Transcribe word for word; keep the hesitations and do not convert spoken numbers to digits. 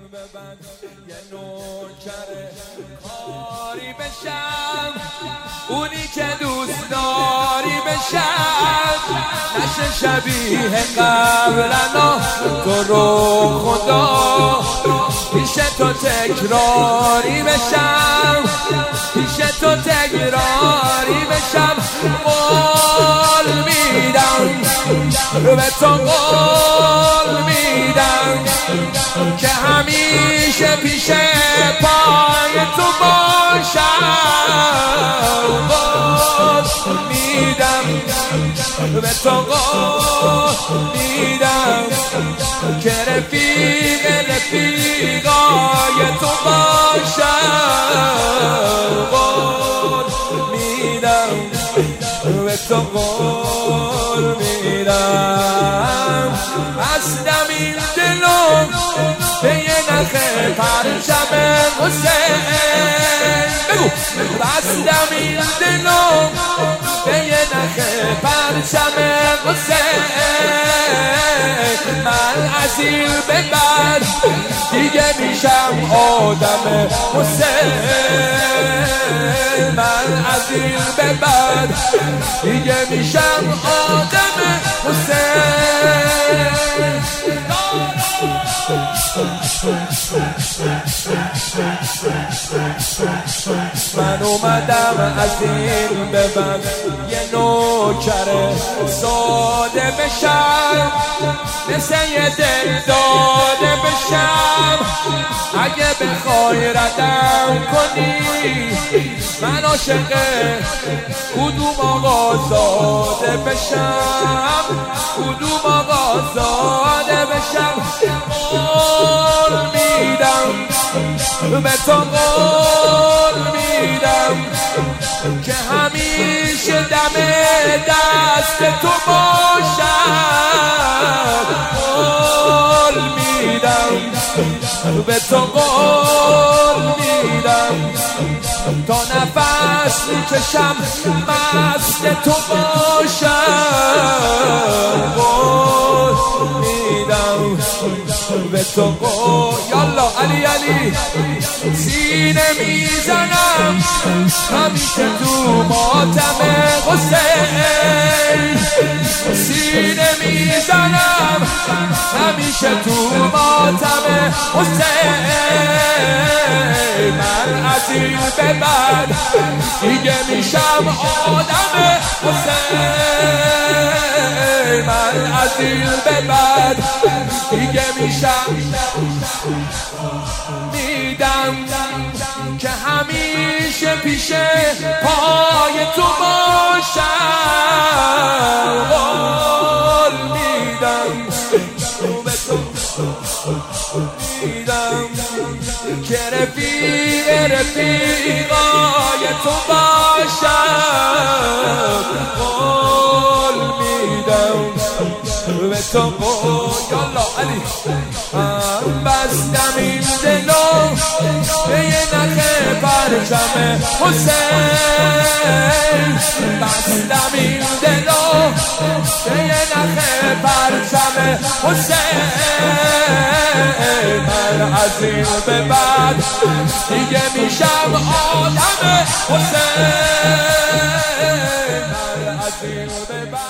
ببند یه نوکر کاری بشم، اونی که دوست داری بشم، نشه شبیه قبلنا تو رو خدا، پیش تو تکراری بشم، پیش تو تکراری بشم. قول میدم به تو، قول میدم که همیشه پیش پای تو باشم. قول میدم به تو، قول میدم که رفیق رفیقای تو باشم. قول میدم به تو، قول میدم بستم این دلم به یه نخه پرچم حسین. بگو بستم این دلم به یه نخه پرچم حسین. من از این به بعد دیگه میشم آدم حسین. من از این به بعد دیگه میشم آدم حسین. من اومدم از این به بعد یه نوکر ساده بشم، مثل یه دل داده بشم. اگه بخوای ردم کنی من عاشق کدوم آقا زاده بشم، کدوم آقا زاده بشم. قول میدم به تو، قول میدم که همیشه دم دست تو باشم. قول میدم به تو، قول میدم تا نفس میکشم مست تو باشم. قول میدم به تو، قول یالا علی علی سینه میزنم همیشه تو ماتم حسین. سینه میزنم همیشه تو ماتم حسین. من از این به بعد دیگه میشم آدم حسین. من از این به بعد دیگه میشم میدم که همیشه پیش پای تو باشم. قول میدم به تو، میدم که رفیق رفیقای تو باشم. قول میدم به تو، قول یالا علی بستم این دلم به یه نخه پرچم حسین. بستم این دلم به یه نخه پرچم حسین. من از این به بعد دیگه میشم آدم حسین. من از این به بعد